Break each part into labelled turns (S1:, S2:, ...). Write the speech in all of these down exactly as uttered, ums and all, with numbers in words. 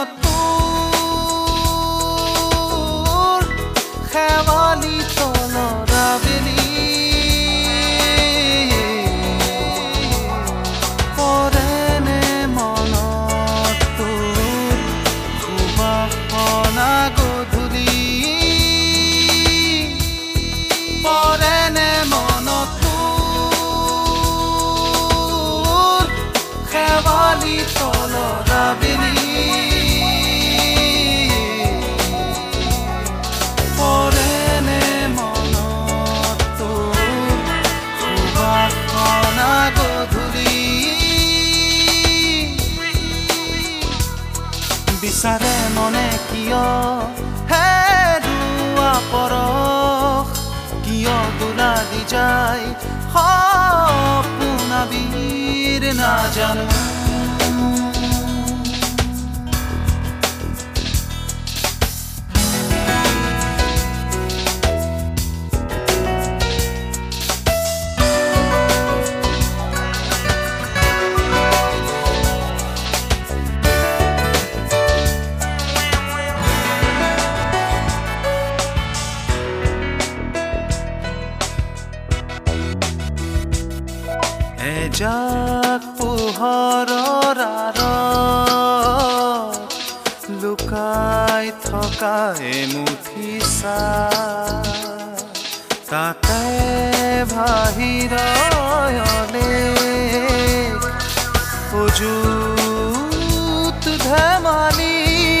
S1: মনত তোৰ খেৱালি তলৰ আবেলি পৰেনে মনত তোৰ সুবাসনা গধূলি পৰেনে মনত তোৰ খেৱালি তলৰ আবেলি বিচাৰে মনে কিয় হেৰুৱা পৰশ কিয় দোলা দি যায় সপোন আবিৰ নাজানো এজাক পোহৰৰ আঁৰত লুকাই থকা এমুঠি চাহ তাতে বাহিৰলে অযুত ধেমালি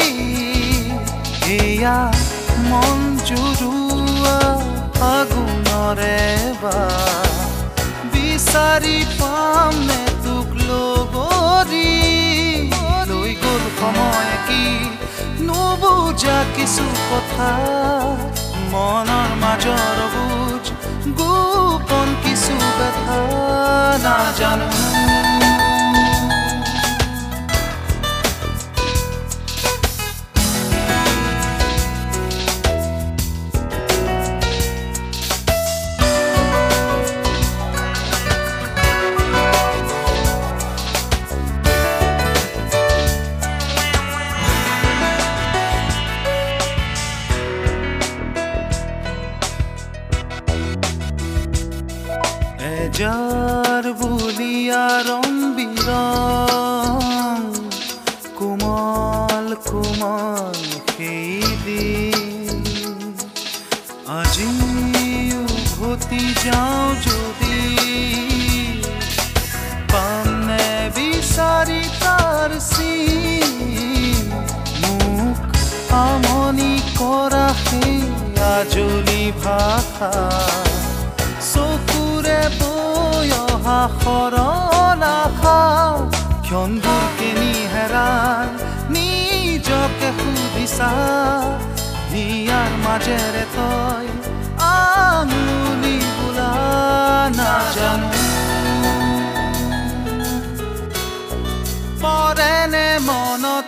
S1: এয়া মন জুৰুৱা ফাগুণৰে বা বিচাৰি পাম নে তোক লগৰী লৈ গ'ল সময় কি নুবুজা কিছু কথা মনৰ মাজৰ বুজ গোপন কিছু কথা নাজানো যার বুলিয়া রং বিরং কোমল কোমল সেই দিন আজি উভতি যাওঁ যদি পাম নে বিচাৰি তাৰ চিন মোক আমনি কৰা সেই আজলি ভাষা চকুৰে সৰল আশা ক্ষণবোৰ কেনি হেৰাই নিজকে সুধিছা হিয়াৰ মাজেৰে তই আঙুলি বোলা নাজানো পৰেনে মনত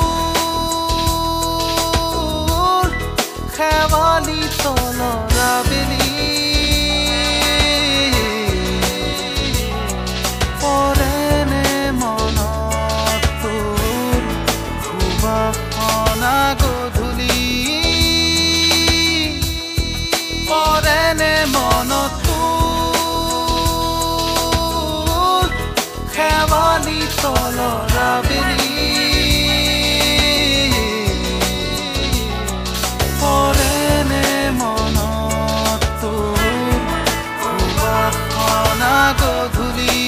S1: তোৰ খেৱালি তলৰ আবেলি মনত তোৰ খেৱালি তলৰ আবেলি পৰেনে মনত তোৰ সুবাসনা গধূলি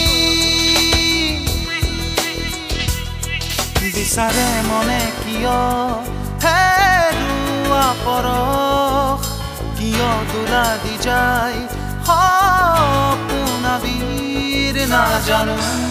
S1: বিচাৰে মনে কিয় হেৰুৱা পৰশ কিয় দোলা দি যায় সপোন আবিৰ নাজানো